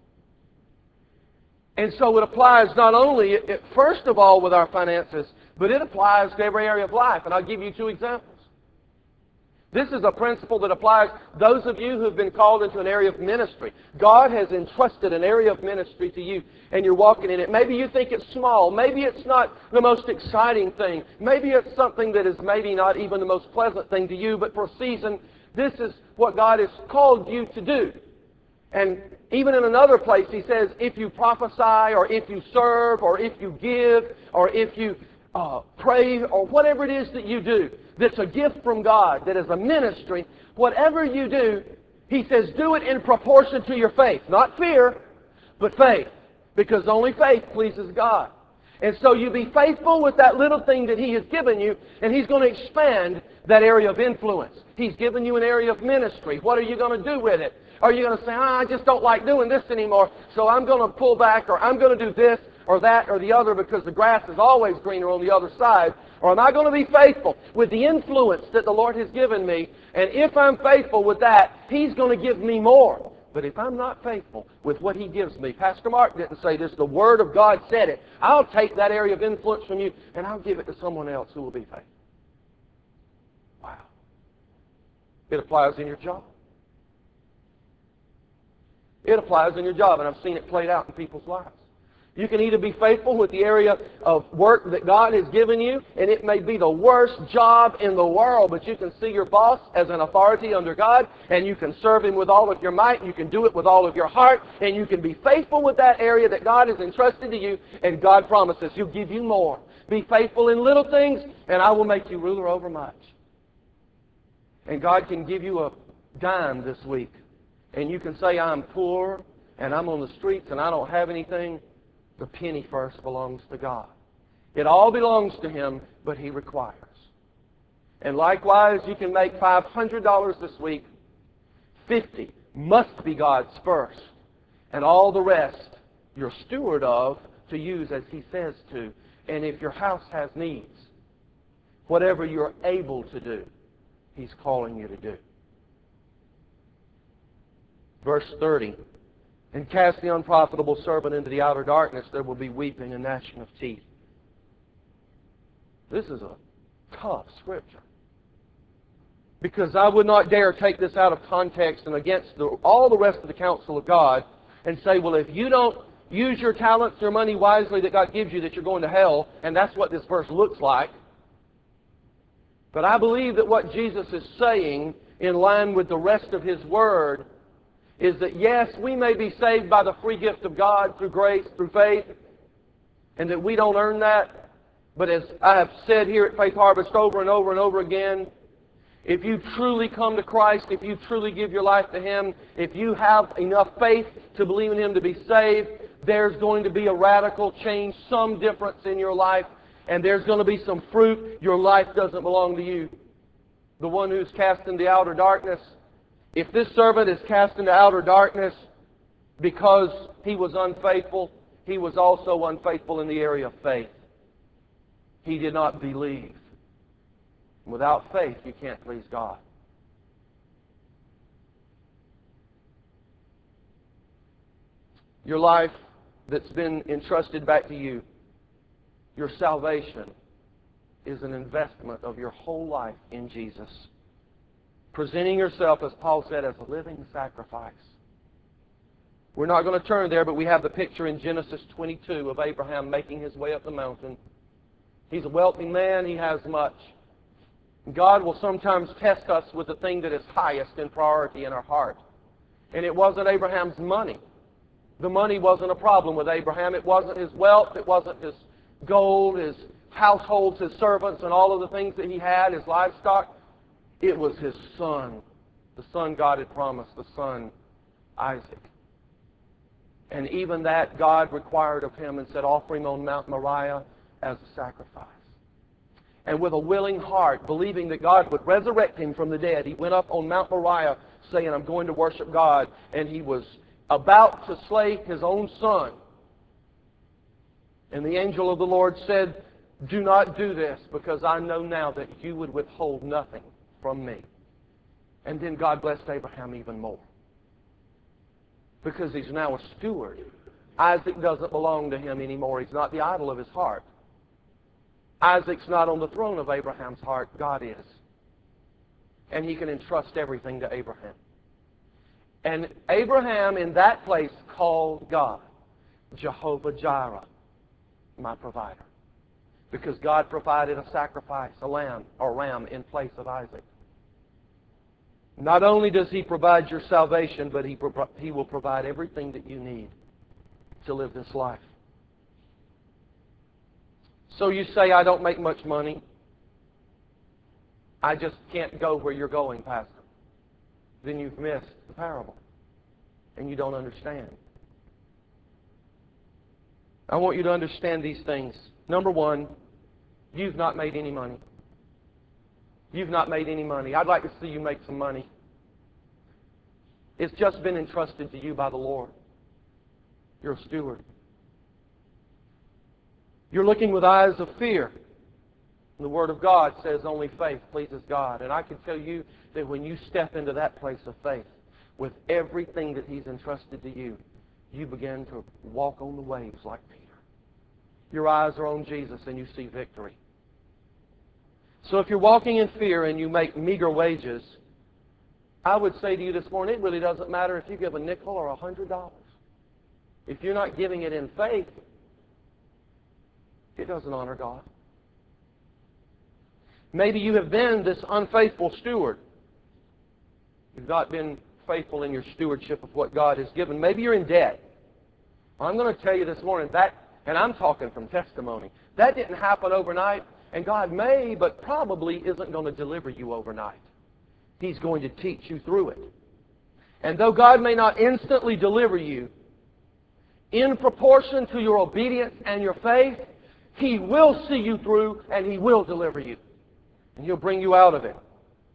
And so it applies not only, it, first of all, with our finances, but it applies to every area of life. And I'll give you two examples. This is a principle that applies those of you who have been called into an area of ministry. God has entrusted an area of ministry to you, and you're walking in it. Maybe you think it's small. Maybe it's not the most exciting thing. Maybe it's something that is maybe not even the most pleasant thing to you, but for a season, this is what God has called you to do. And even in another place, he says, if you prophesy, or if you serve, or if you give, or if you uh, pray, or whatever it is that you do, that's a gift from God, that is a ministry, whatever you do, he says, do it in proportion to your faith. Not fear, but faith. Because only faith pleases God. And so you be faithful with that little thing that He has given you, and He's going to expand that area of influence. He's given you an area of ministry. What are you going to do with it? Are you going to say, oh, I just don't like doing this anymore, so I'm going to pull back, or I'm going to do this, or that, or the other, because the grass is always greener on the other side? Or am I going to be faithful with the influence that the Lord has given me? And if I'm faithful with that, He's going to give me more. But if I'm not faithful with what He gives me, Pastor Mark didn't say this, the Word of God said it. I'll take that area of influence from you, and I'll give it to someone else who will be faithful. Wow. It applies in your job. It applies in your job, and I've seen it played out in people's lives. You can either be faithful with the area of work that God has given you, and it may be the worst job in the world, but you can see your boss as an authority under God, and you can serve Him with all of your might, you can do it with all of your heart, and you can be faithful with that area that God has entrusted to you, and God promises He'll give you more. Be faithful in little things, and I will make you ruler over much. And God can give you a dime this week, and you can say, I'm poor, and I'm on the streets, and I don't have anything. The penny first belongs to God. It all belongs to Him, but He requires. And likewise, you can make five hundred dollars this week. fifty must be God's first. And all the rest, you're steward of to use as He says to. And if your house has needs, whatever you're able to do, He's calling you to do. Verse thirty. And cast the unprofitable servant into the outer darkness, there will be weeping and gnashing of teeth. This is a tough Scripture. Because I would not dare take this out of context and against the, all the rest of the counsel of God and say, well, if you don't use your talents, your money wisely that God gives you, that you're going to hell, and that's what this verse looks like. But I believe that what Jesus is saying, in line with the rest of His Word, is that yes, we may be saved by the free gift of God through grace, through faith, and that we don't earn that. But as I have said here at Faith Harvest over and over and over again, if you truly come to Christ, if you truly give your life to Him, if you have enough faith to believe in Him to be saved, there's going to be a radical change, some difference in your life, and there's going to be some fruit. Your life doesn't belong to you. The one who's cast into outer darkness, if this servant is cast into outer darkness because he was unfaithful, he was also unfaithful in the area of faith. He did not believe. Without faith, you can't please God. Your life that's been entrusted back to you, your salvation, is an investment of your whole life in Jesus. Presenting yourself, as Paul said, as a living sacrifice. We're not going to turn there, but we have the picture in Genesis twenty-two of Abraham making his way up the mountain. He's a wealthy man. He has much. God will sometimes test us with the thing that is highest in priority in our heart. And it wasn't Abraham's money. The money wasn't a problem with Abraham. It wasn't his wealth. It wasn't his gold, his households, his servants, and all of the things that he had, his livestock. It was his son, the son God had promised, the son Isaac. And even that God required of him and said, offer him on Mount Moriah as a sacrifice. And with a willing heart, believing that God would resurrect him from the dead, he went up on Mount Moriah saying, I'm going to worship God. And he was about to slay his own son. And the angel of the Lord said, do not do this, because I know now that you would withhold nothing from me. And then God blessed Abraham even more. Because he's now a steward. Isaac doesn't belong to him anymore. He's not the idol of his heart. Isaac's not on the throne of Abraham's heart. God is. And he can entrust everything to Abraham. And Abraham in that place called God Jehovah Jireh, my provider. Because God provided a sacrifice, a lamb or ram in place of Isaac. Not only does He provide your salvation, but He, pro- he will provide everything that you need to live this life. So you say, I don't make much money. I just can't go where you're going, Pastor. Then you've missed the parable. And you don't understand. I want you to understand these things. Number one, you've not made any money. You've not made any money. I'd like to see you make some money. It's just been entrusted to you by the Lord. You're a steward. You're looking with eyes of fear. The Word of God says only faith pleases God. And I can tell you that when you step into that place of faith, with everything that He's entrusted to you, you begin to walk on the waves like Peter. Your eyes are on Jesus and you see victory. So if you're walking in fear and you make meager wages, I would say to you this morning, it really doesn't matter if you give a nickel or a hundred dollars. If you're not giving it in faith, it doesn't honor God. Maybe you have been this unfaithful steward. You've not been faithful in your stewardship of what God has given. Maybe you're in debt. I'm going to tell you this morning that, and I'm talking from testimony, that didn't happen overnight, and God may, but probably isn't going to deliver you overnight. He's going to teach you through it. And though God may not instantly deliver you, in proportion to your obedience and your faith, He will see you through and He will deliver you. And He'll bring you out of it.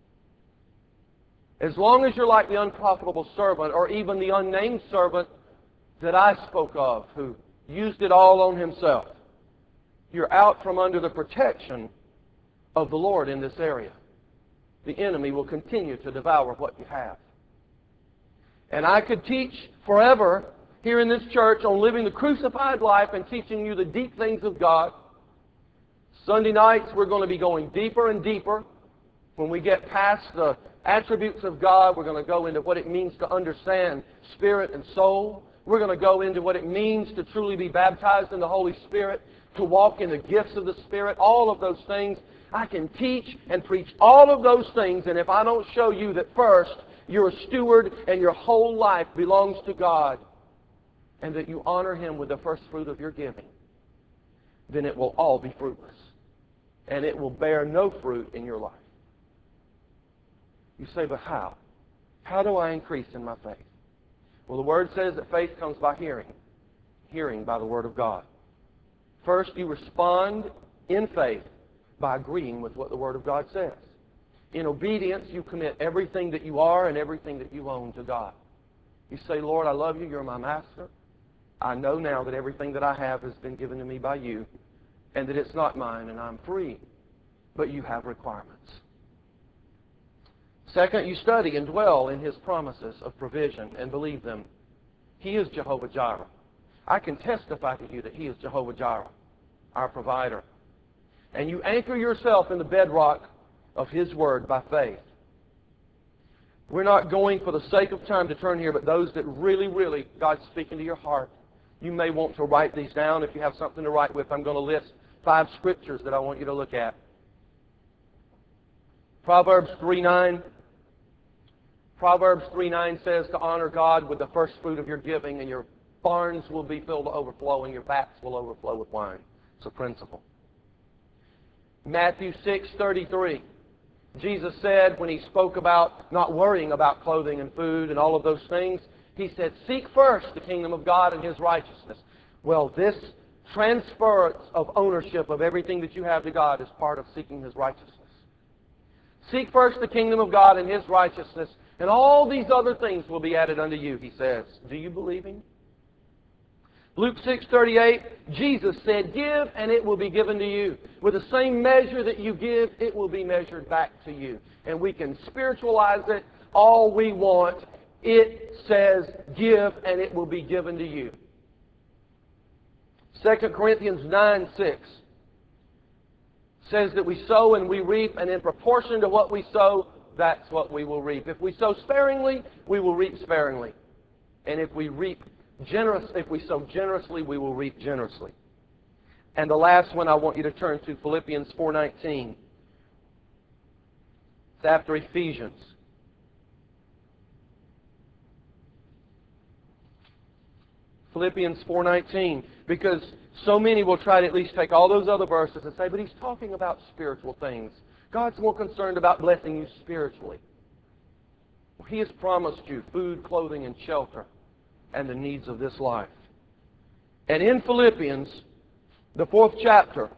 As long as you're like the unprofitable servant or even the unnamed servant that I spoke of who used it all on himself, you're out from under the protection of the Lord in this area. The enemy will continue to devour what you have. And I could teach forever here in this church on living the crucified life and teaching you the deep things of God. Sunday nights we're going to be going deeper and deeper. When we get past the attributes of God, we're going to go into what it means to understand spirit and soul. We're going to go into what it means to truly be baptized in the Holy Spirit, to walk in the gifts of the Spirit, all of those things. I can teach and preach all of those things, and if I don't show you that first you're a steward and your whole life belongs to God, and that you honor Him with the first fruit of your giving, then it will all be fruitless. And it will bear no fruit in your life. You say, but how? How do I increase in my faith? Well, the Word says that faith comes by hearing. Hearing by the Word of God. First, you respond in faith by agreeing with what the Word of God says. In obedience, you commit everything that you are and everything that you own to God. You say, Lord, I love you. You're my master. I know now that everything that I have has been given to me by you. and that it's not mine and I'm free, but you have requirements. Second, you study and dwell in His promises of provision and believe them. He is Jehovah Jireh. I can testify to you that He is Jehovah Jireh, our provider. And you anchor yourself in the bedrock of His Word by faith. We're not going for the sake of time to turn here, but those that really, really, God's speaking to your heart, you may want to write these down. If you have something to write with, I'm going to list five scriptures that I want you to look at. Proverbs three nine. Proverbs three nine says to honor God with the first fruit of your giving, and your barns will be filled to overflowing, your vats will overflow with wine. It's a principle. Matthew six thirty-three. Jesus said when He spoke about not worrying about clothing and food and all of those things, He said, seek first the kingdom of God and His righteousness. Well, this transference of ownership of everything that you have to God is part of seeking His righteousness. Seek first the kingdom of God and His righteousness, and all these other things will be added unto you, He says. Do you believe Him? Luke six thirty-eight, Jesus said, give and it will be given to you. With the same measure that you give, it will be measured back to you. And we can spiritualize it all we want. It says, give and it will be given to you. Second Corinthians nine six says that we sow and we reap, and in proportion to what we sow, that's what we will reap. If we sow sparingly, we will reap sparingly. And if we reap generous, if we sow generously, we will reap generously. And the last one I want you to turn to, Philippians four nineteen. It's after Ephesians. Philippians four nineteen, because so many will try to at least take all those other verses and say, but he's talking about spiritual things. God's more concerned about blessing you spiritually. He has promised you food, clothing, and shelter, and the needs of this life. And in Philippians, the fourth chapter,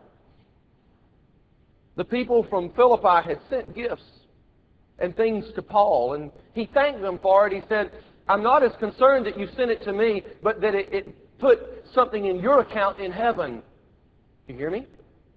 the people from Philippi had sent gifts and things to Paul, and he thanked them for it. He said, I'm not as concerned that you sent it to me, but that it, it put something in your account in heaven. You hear me?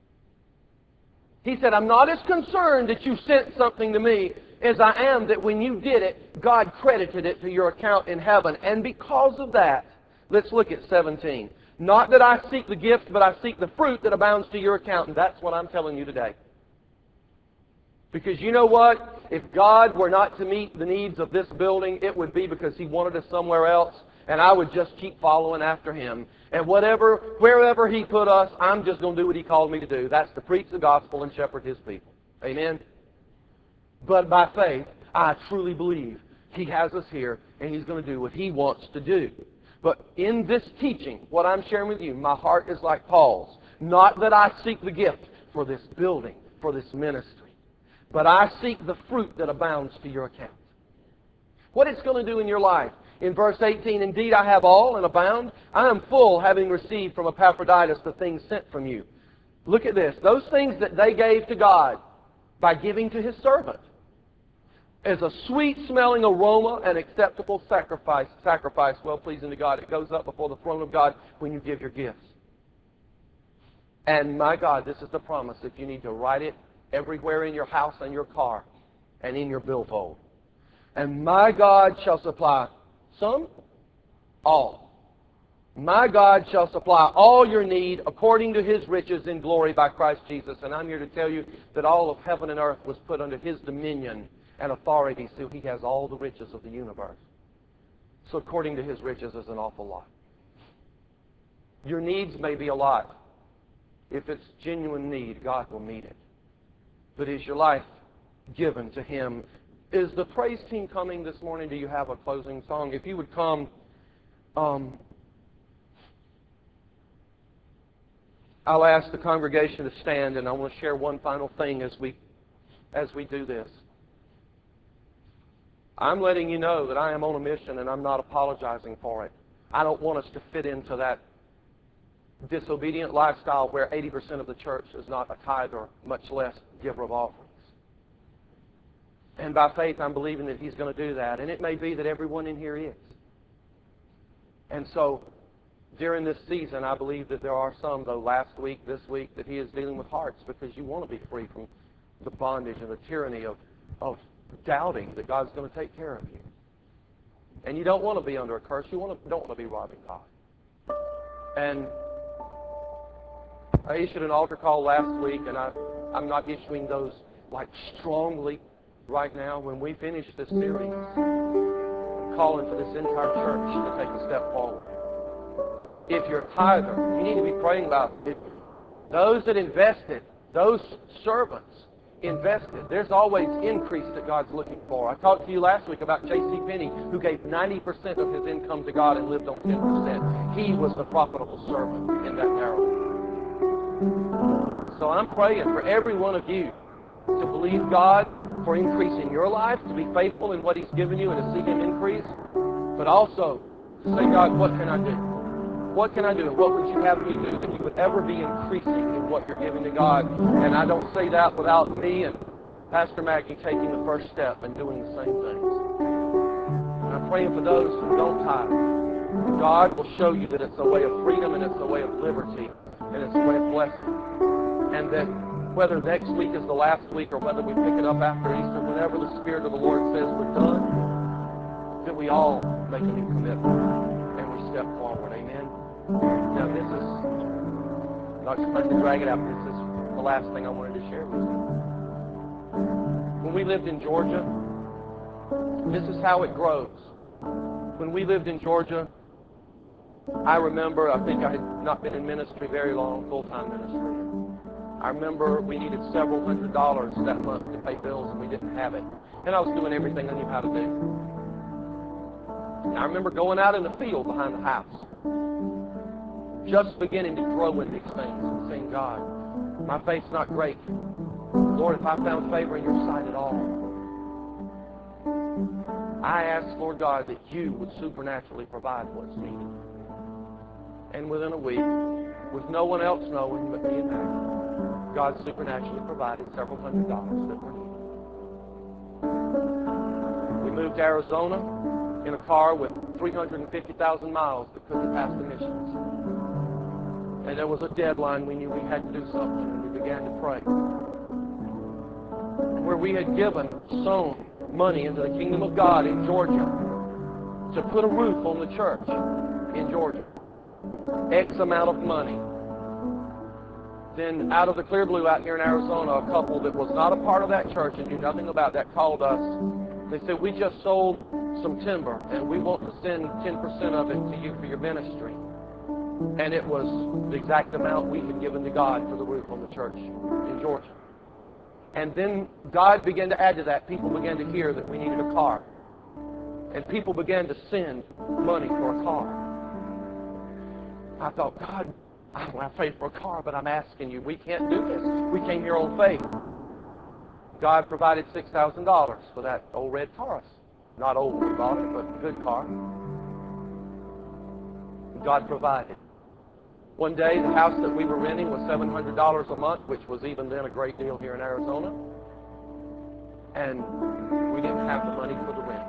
He said, I'm not as concerned that you sent something to me as I am that when you did it, God credited it to your account in heaven. And because of that, let's look at seventeen. Not that I seek the gift, but I seek the fruit that abounds to your account. And that's what I'm telling you today. Because you know what? If God were not to meet the needs of this building, it would be because He wanted us somewhere else, and I would just keep following after Him. And whatever, wherever He put us, I'm just going to do what He called me to do. That's to preach the gospel and shepherd His people. Amen? But by faith, I truly believe He has us here, and He's going to do what He wants to do. But in this teaching, what I'm sharing with you, my heart is like Paul's. Not that I seek the gift for this building, for this ministry, but I seek the fruit that abounds to your account. What it's going to do in your life. In verse eighteen, indeed I have all and abound. I am full, having received from Epaphroditus the things sent from you. Look at this. Those things that they gave to God by giving to His servant as a sweet-smelling aroma and acceptable sacrifice, sacrifice well-pleasing to God. It goes up before the throne of God when you give your gifts. And my God, this is the promise. If you need to write it everywhere in your house and your car and in your billfold. And my God shall supply some, all. My God shall supply all your need according to His riches in glory by Christ Jesus. And I'm here to tell you that all of heaven and earth was put under His dominion and authority, so He has all the riches of the universe. So according to His riches is an awful lot. Your needs may be a lot. If it's genuine need, God will meet it. But is your life given to Him? Is the praise team coming this morning? Do you have a closing song? If you would come, um, I'll ask the congregation to stand, and I want to share one final thing as we, as we do this. I'm letting you know that I am on a mission, and I'm not apologizing for it. I don't want us to fit into that disobedient lifestyle where eighty percent of the church is not a tither, much less giver of offerings. And by faith, I'm believing that He's going to do that. And it may be that everyone in here is. And so, During this season, I believe that there are some, though, last week, this week, that He is dealing with hearts because you want to be free from the bondage and the tyranny of, of doubting that God's going to take care of you. And you don't want to be under a curse. You want to, don't want to be robbing God. And I issued an altar call last week, and I, I'm not issuing those like strongly right now. When we finish this series, I'm calling for this entire church to take a step forward. If you're a tither, you need to be praying about it. If those that invested, those servants invested, there's always increase that God's looking for. I talked to you last week about J C Penney, who gave ninety percent of his income to God and lived on ten percent. He was the profitable servant in that parable. So I'm praying for every one of you to believe God for increasing your life, to be faithful in what He's given you and to see Him increase, but also to say, God, what can I do? What can I do? And what would you have me do that you would ever be increasing in what you're giving to God? And I don't say that without me and Pastor Maggie taking the first step and doing the same things. And I'm praying for those who don't tithe. God will show you that it's a way of freedom and it's a way of liberty and it's a way of blessing. And that whether next week is the last week or whether we pick it up after Easter, whenever the Spirit of the Lord says we're done, that we all make a new commitment and we step forward. Amen? Now this is, I'm not trying to drag it out, this is the last thing I wanted to share with you. When we lived in Georgia, this is how it grows. When we lived in Georgia, I remember, I think I had not been in ministry very long, full-time ministry. I remember we needed several hundred dollars that month to pay bills and we didn't have it. And I was doing everything I knew how to do. And I remember going out in the field behind the house, just beginning to grow in these things and saying, God, my faith's not great. Lord, if I found favor in your sight at all, I ask, Lord God, that you would supernaturally provide what's needed. And within a week, with no one else knowing but me and Maggie, God supernaturally provided several hundred dollars that were needed. We moved to Arizona in a car with three hundred fifty thousand miles that couldn't pass emissions. And there was a deadline. We knew we had to do something, and we began to pray. Where we had given, sown money into the kingdom of God in Georgia to put a roof on the church in Georgia. X amount of money. Then out of the clear blue out here in Arizona, a couple that was not a part of that church and knew nothing about that called us. They said, we just sold some timber and we want to send ten percent of it to you for your ministry. And it was the exact amount we had given to God for the roof on the church in Georgia. And then God began to add to that. People began to hear that we needed a car. And people began to send money for a car. I thought, God, I don't have faith for a car, but I'm asking you, we can't do this. We came here on faith. God provided six thousand dollars for that old red Taurus. Not old when we bought it, but a good car. God provided. One day, the house that we were renting was seven hundred dollars a month, which was even then a great deal here in Arizona. And we didn't have the money for the rent.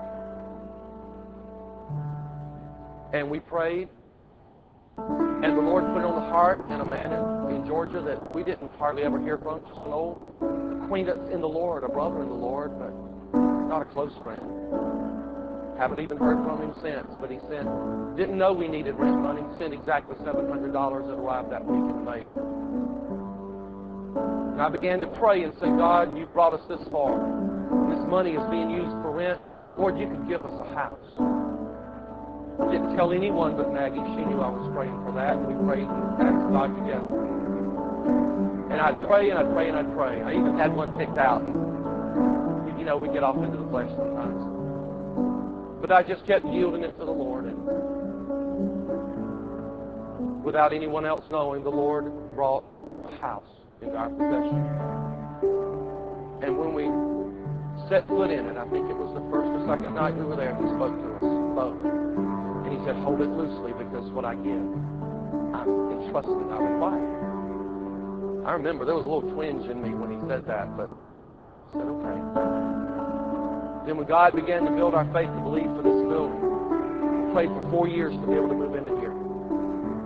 And we prayed, and the Lord put it on the heart and a man in, in Georgia that we didn't hardly ever hear from, just an old acquaintance in the Lord, a brother in the Lord, but not a close friend. Haven't even heard from him since, but he sent, didn't know we needed rent money, sent exactly seven hundred dollars that arrived that week in May. And I began to pray and say, God, you've brought us this far. This money is being used for rent. Lord, you could give us a house. I didn't tell anyone but Maggie. She knew I was praying for that, and we prayed and asked God together. And I'd pray and I'd pray and I'd pray. I even had one picked out. And, you know, we get off into the flesh sometimes. But I just kept yielding it to the Lord. And without anyone else knowing, the Lord brought a house into our possession. And when we set foot in it, I think it was the first or second night we were there, he spoke to us both. And he said, hold it loosely because what I give, I'm entrusting, I require. I remember there was a little twinge in me when he said that, but I said, okay. Then when God began to build our faith to believe for this building, we prayed for four years to be able to move into here.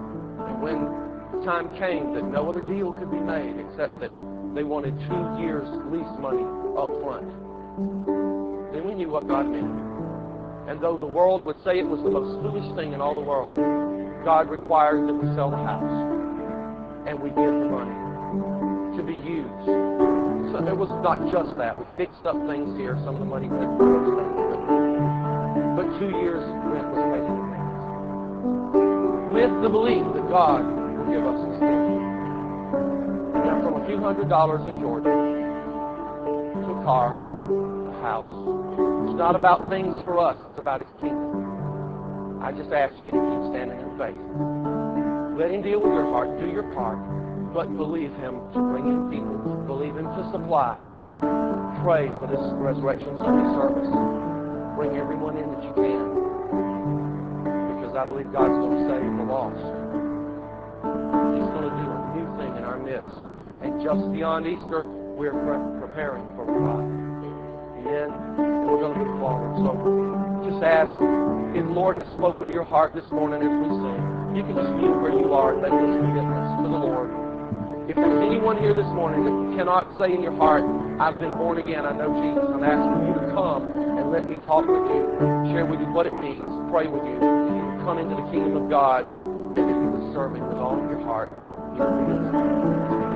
when the time came that no other deal could be made except that they wanted two years lease money up front, then we knew what God meant. And though the world would say it was the most foolish thing in all the world, God required that we sell the house and we give the money to be used. So it was not just that. We fixed up things here. Some of the money went for those things. But, but two years rent was paid in advance. With the belief that God will give us extension. Now from a few hundred dollars in Georgia to a car, a house. It's not about things for us. It's about His kingdom. I just ask you to keep standing in faith. Let Him deal with your heart. Do your part. But believe Him to bring in people. Believe Him to supply. Pray for this Resurrection Sunday service. Bring everyone in that you can. Because I believe God's going to save the lost. He's going to do a new thing in our midst. And just beyond Easter, we're pre- preparing for revival. Amen? And we're going to move forward. So just ask if the Lord has spoken to your heart this morning as we sing. You can just mute where you are and make this commitment to the Lord. If there's anyone here this morning that you cannot say in your heart, I've been born again, I know Jesus, I'm asking you to come and let me talk with you, share with you what it means, pray with you, that you would come into the kingdom of God, and that you would serve Him with all of your heart. Here it is.